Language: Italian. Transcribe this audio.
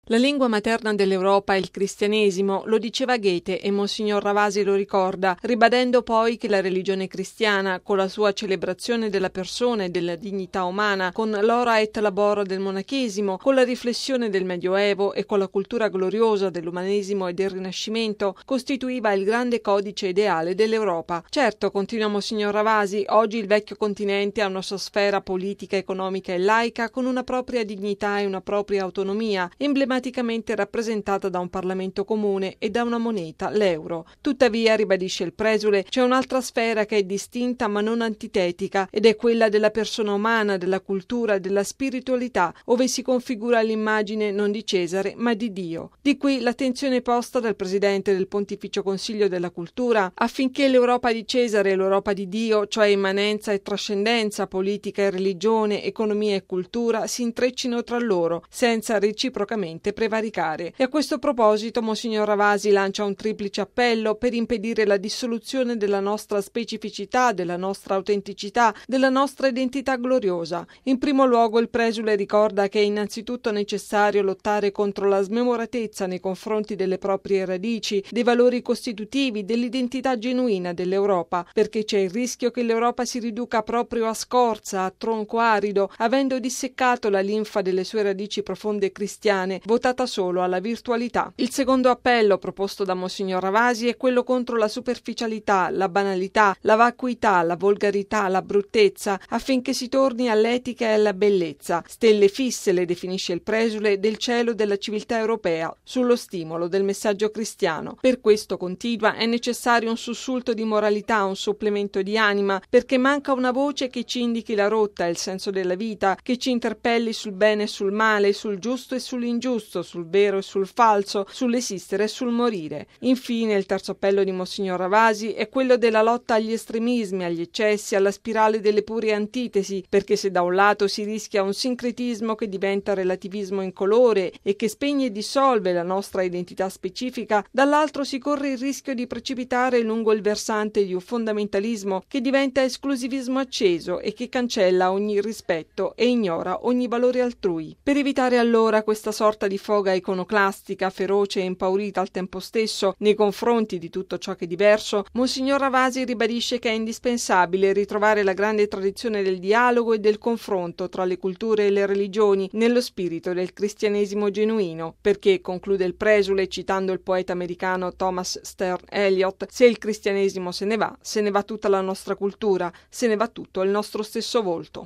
La lingua materna dell'Europa è il cristianesimo, lo diceva Goethe e Monsignor Ravasi lo ricorda, ribadendo poi che la religione cristiana, con la sua celebrazione della persona e della dignità umana, con l'ora et labora del monachesimo, con la riflessione del Medioevo e con la cultura gloriosa dell'umanesimo e del Rinascimento, costituiva il grande codice ideale dell'Europa. Certo, continua Monsignor Ravasi, oggi il vecchio continente ha una sua sfera politica, economica e laica con una propria dignità e una propria autonomia, emblematicamente rappresentata da un Parlamento comune e da una moneta, l'euro. Tuttavia, ribadisce il presule, c'è un'altra sfera che è distinta ma non antitetica ed è quella della persona umana, della cultura, della spiritualità, ove si configura l'immagine non di Cesare ma di Dio. Di qui l'attenzione posta dal Presidente del Pontificio Consiglio della Cultura affinché l'Europa di Cesare e l'Europa di Dio, cioè immanenza e trascendenza, politica e religione, economia e cultura, si intreccino tra loro, senza reciprocamente prevaricare. E a questo proposito Monsignor Ravasi lancia un triplice appello per impedire la dissoluzione della nostra specificità, della nostra autenticità, della nostra identità gloriosa. In primo luogo il presule ricorda che è innanzitutto necessario lottare contro la smemoratezza nei confronti delle proprie radici, dei valori costitutivi, dell'identità genuina dell'Europa, perché c'è il rischio che l'Europa si riduca proprio a scorza, a tronco arido, avendo disseccato la linfa delle sue radici profonde cristiane, votata solo alla virtualità. Il secondo appello proposto da Monsignor Ravasi è quello contro la superficialità, la banalità, la vacuità, la volgarità, la bruttezza, affinché si torni all'etica e alla bellezza. Stelle fisse, le definisce il presule, del cielo della civiltà europea, sullo stimolo del messaggio cristiano. Per questo, continua, è necessario un sussulto di moralità, un supplemento di anima, perché manca una voce che ci indichi la rotta e il senso della vita, che ci interpelli sul bene e sul male, sul giusto e sull'ingiusto, sul vero e sul falso, sull'esistere e sul morire. Infine, il terzo appello di Monsignor Ravasi è quello della lotta agli estremismi, agli eccessi, alla spirale delle pure antitesi, perché se da un lato si rischia un sincretismo che diventa relativismo incolore e che spegne e dissolve la nostra identità specifica, dall'altro si corre il rischio di precipitare lungo il versante di un fondamentalismo che diventa esclusivismo acceso e che cancella ogni rispetto e ignora ogni valore altrui. Per evitare allora questa sorta di foga iconoclastica, feroce e impaurita al tempo stesso nei confronti di tutto ciò che è diverso, Monsignor Ravasi ribadisce che è indispensabile ritrovare la grande tradizione del dialogo e del confronto tra le culture e le religioni nello spirito del cristianesimo genuino, perché, conclude il presule citando il poeta americano Thomas Stern Eliot, se il cristianesimo se ne va tutta la nostra cultura, se ne va tutto il nostro stesso volto.